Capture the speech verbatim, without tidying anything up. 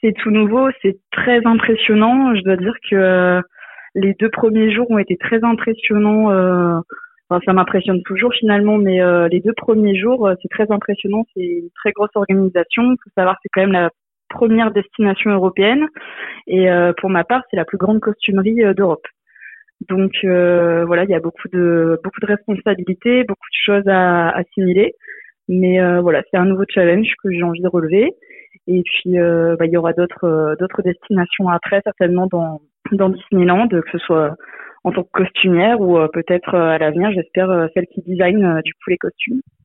C'est tout nouveau, c'est très impressionnant. Je dois dire que euh, les deux premiers jours ont été très impressionnants. Euh, enfin, ça m'impressionne toujours finalement, mais euh, les deux premiers jours, euh, c'est très impressionnant. C'est une très grosse organisation. Il faut savoir que c'est quand même la première destination européenne. Et euh, pour ma part, c'est la plus grande costumerie euh, d'Europe. Donc euh, voilà, il y a beaucoup de beaucoup de responsabilités, beaucoup de choses à assimiler. Mais euh, voilà, c'est un nouveau challenge que j'ai envie de relever. Et puis euh, bah, il y aura d'autres euh, d'autres destinations après, certainement dans dans Disneyland, que ce soit en tant que costumière ou euh, peut-être euh, à l'avenir, j'espère, euh, celle qui design euh, du coup les costumes.